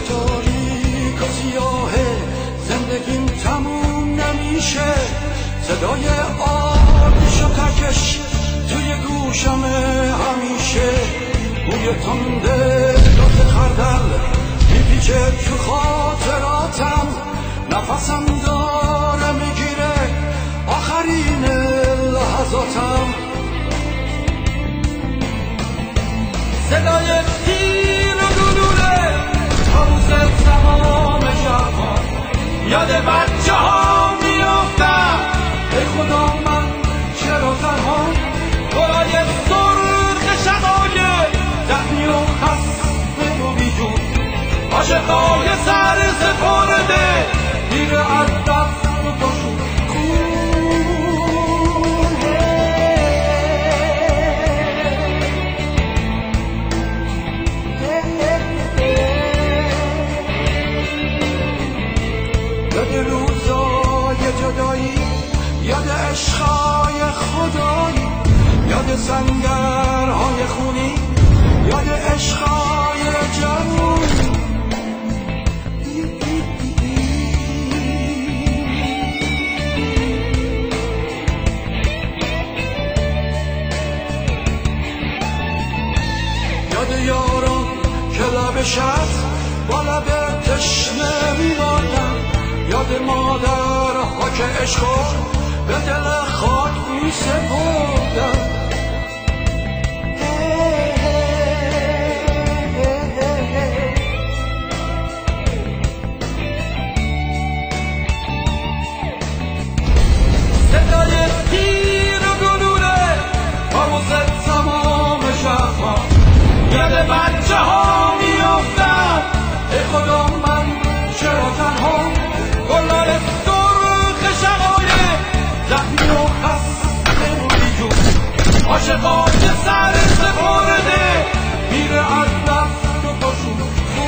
تاریک و سیاه زندگیم تموم نمیشه. صدای آتش و تکش توی گوشمه همیشه. بوی تنده داغ خردل میپیچه تو خاطراتم. نفسم داره میگیره آخرین لحظاتم. صدای تیر و گلوله طاووس تمام جهان. یاد بچه ها میافتم ای خدا من چرا تنها. گلای سرخ شقایق زخمی و خسته و بیجون. عاشقای سر سپرده میره از دست و داشون. یاد روزای جدایی، یاد عشقای خدایی، یاد سنگرهای خونی، یاد عشقای جوونی. یاد یاران که لب شب با لب تشنه می‌ماندن. یاد مادرها که عشقا به دل خاک می‌سپردن. صدای تیر و گلوله طاووس تمام شهرها. یاد بچه ها میافتم ای خدا من چرا تنها. گلای سرخ شقایق زخمی و خسته و بیجون. عاشقای سر سپرده میره از دست و پاشون.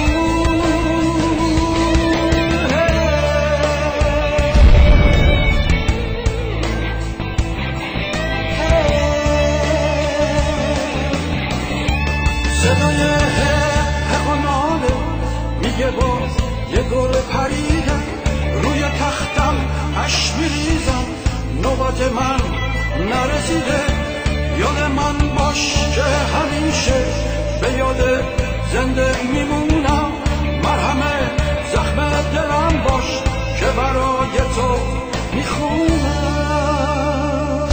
صدای حق و ناله میگه باز یه گل پریدم. روی تختم اش میریزم نوبت من نرسیده. یاد من باش که همیشه به یاد زنده میمونم. مرهم زخم دلم باش که برای تو میخونم.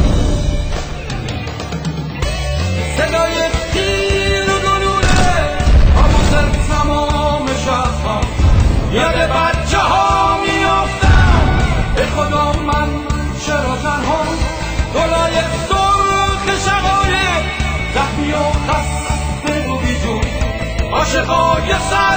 صدای تیر و گلوله طاووس تمام شهرها. یاد بچه ها میافتم ای خدا من چرا تنها. گلای سرخ شقایق زخمی و خسته و بیجون. عاشقای سر